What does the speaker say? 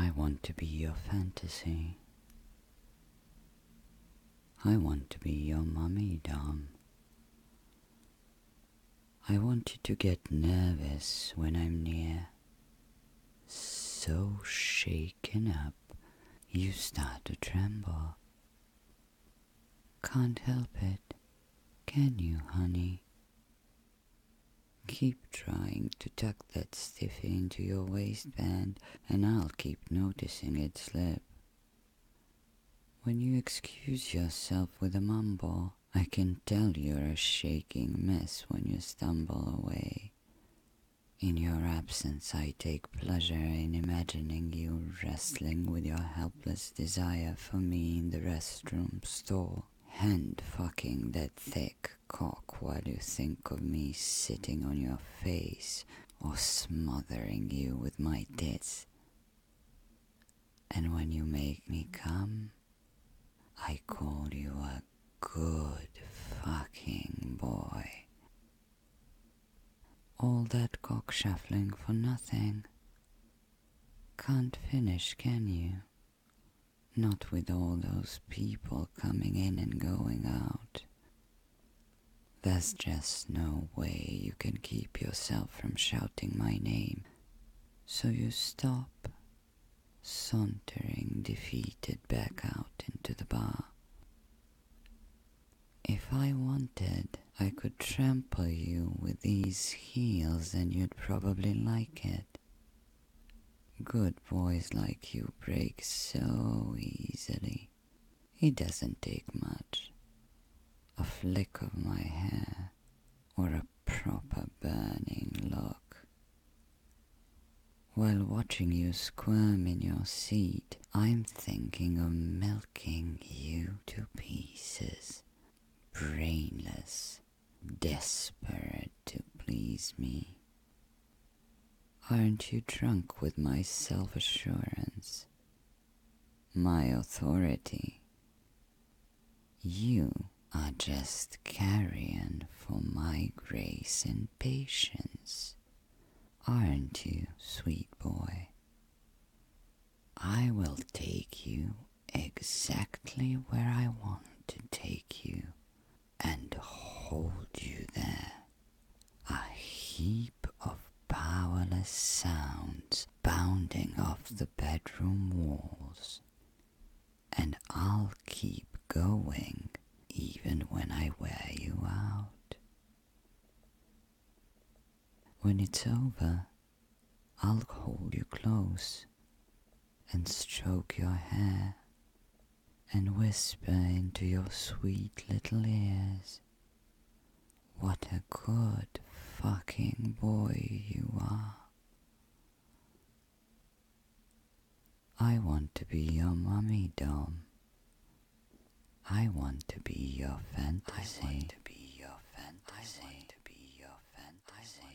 I want to be your fantasy. I want to be your mummy dom. I want you to get nervous when I'm near. So shaken up, you start to tremble. Can't help it, can you, honey? Keep trying to tuck that stiffy into your waistband, and I'll keep noticing it slip. When you excuse yourself with a mumble, I can tell you're a shaking mess when you stumble away. In your absence, I take pleasure in imagining you wrestling with your helpless desire for me in the restroom stall, hand-fucking that thick cock while you think of me sitting on your face or smothering you with my tits. And when you make me come, I call you a good fucking boy. All that cock shuffling for nothing. Can't finish, can you? Not with all those people coming in and going out. There's just no way you can keep yourself from shouting my name, so you stop, sauntering defeated back out into the bar. If I wanted, I could trample you with these heels and you'd probably like it. Good boys like you break so easily. It doesn't take much. A flick of my hair or a proper burning look. While watching you squirm in your seat, I'm thinking of milking you to pieces. Brainless, desperate to please me. Aren't you drunk with my self-assurance, my authority? You are just carrion for my grace and patience, aren't you, sweet boy? I will take you exactly where I want to take you, and hold you there, a heap of powerless sounds bounding off the bedroom walls, and I'll keep going even when I wear you out. When it's over, I'll hold you close and stroke your hair and whisper into your sweet little ears, what a good fucking boy you are. I want to be your mummy dom. I want to be your fantasy. I want to be